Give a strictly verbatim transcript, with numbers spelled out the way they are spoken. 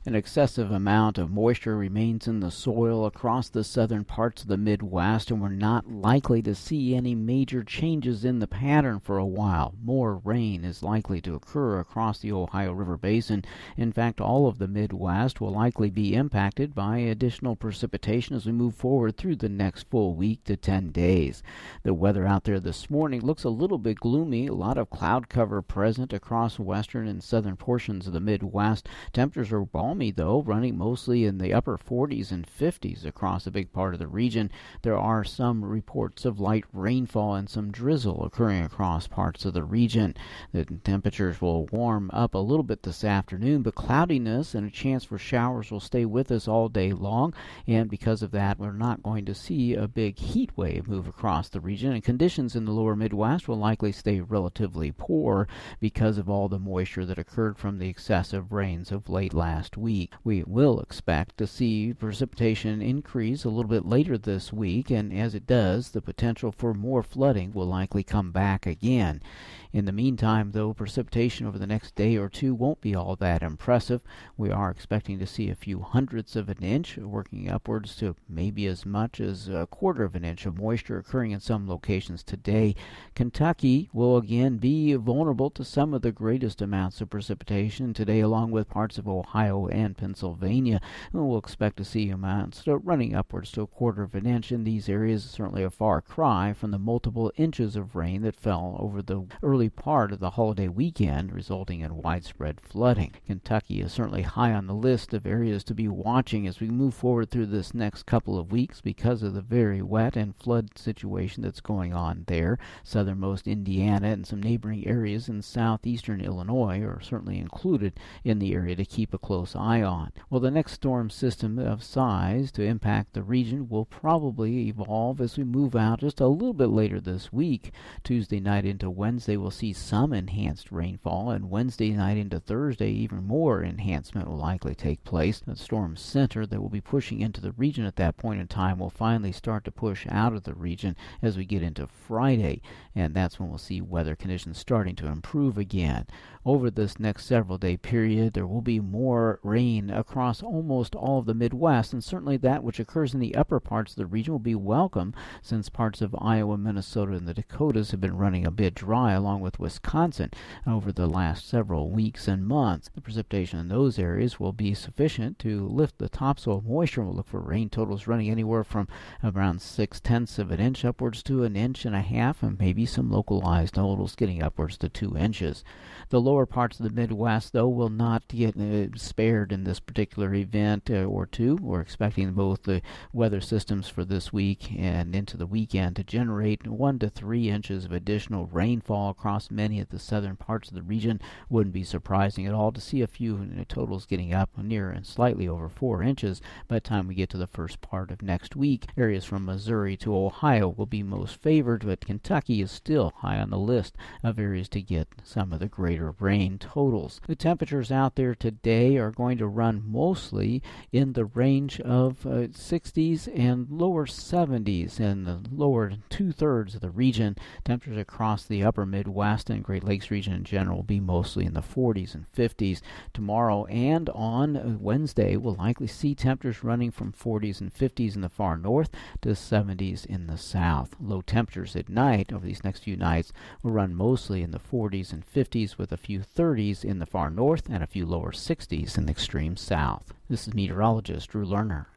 An excessive amount of moisture remains in the soil across the southern parts of the Midwest, and we're not likely to see any major changes in the pattern for a while. More rain is likely to occur across the Ohio River Basin. In fact, all of the Midwest will likely be impacted by additional precipitation as we move forward through the next full week to ten days. The weather out there this morning looks a little bit gloomy. A lot of cloud cover present across western and southern portions of the Midwest. Temperatures are balmy, though, running mostly in the upper forties and fifties across a big part of the region. There are some reports of light rainfall and some drizzle occurring across parts of the region. The temperatures will warm up a little bit this afternoon, but cloudiness and a chance for showers will stay with us all day long, and because of that, we're not going to see a big heat wave move across the region, and conditions in the lower Midwest will likely stay relatively poor because of all the moisture that occurred from the excessive rains of late last week. Week. We will expect to see precipitation increase a little bit later this week, and as it does, the potential for more flooding will likely come back again. In the meantime, though, precipitation over the next day or two won't be all that impressive. We are expecting to see a few hundredths of an inch, working upwards to maybe as much as a quarter of an inch of moisture occurring in some locations today. Kentucky will again be vulnerable to some of the greatest amounts of precipitation today, along with parts of Ohio and Pennsylvania. And we'll expect to see amounts running upwards to a quarter of an inch in these areas, certainly a far cry from the multiple inches of rain that fell over the early part of the holiday weekend, resulting in widespread flooding. Kentucky is certainly high on the list of areas to be watching as we move forward through this next couple of weeks because of the very wet and flood situation that's going on there. Southernmost Indiana and some neighboring areas in southeastern Illinois are certainly included in the area to keep a close eye on. Well, the next storm system of size to impact the region will probably evolve as we move out just a little bit later this week. Tuesday night into Wednesday, we'll see some enhanced rainfall, and Wednesday night into Thursday, even more enhancement will likely take place. The storm center that will be pushing into the region at that point in time will finally start to push out of the region as we get into Friday, and that's when we'll see weather conditions starting to improve again. Over this next several day period, there will be more rain across almost all of the Midwest, and certainly that which occurs in the upper parts of the region will be welcome, since parts of Iowa, Minnesota, and the Dakotas have been running a bit dry, along with Wisconsin, over the last several weeks and months. The precipitation in those areas will be sufficient to lift the topsoil moisture. We'll look for rain totals running anywhere from around six tenths of an inch upwards to an inch and a half, and maybe some localized totals getting upwards to two inches. The lower parts of the Midwest, though, will not get uh, spared in this particular event uh, or two. We're expecting both the weather systems for this week and into the weekend to generate one to three inches of additional rainfall across many of the southern parts of the region. Wouldn't be surprising at all to see a few you know, totals getting up near and slightly over four inches by the time we get to the first part of next week. Areas from Missouri to Ohio will be most favored, but Kentucky is still high on the list of areas to get some of the greater rain totals. The temperatures out there today are going to run mostly in the range of uh, sixties and lower seventies in the lower two-thirds of the region. Temperatures across the upper Midwest and Great Lakes region in general will be mostly in the forties and fifties. Tomorrow and on Wednesday, we'll likely see temperatures running from forties and fifties in the far north to seventies in the south. Low temperatures at night over these next few nights will run mostly in the forties and fifties, with a few thirties in the far north and a few lower sixties in the extreme south. This is meteorologist Drew Lerner.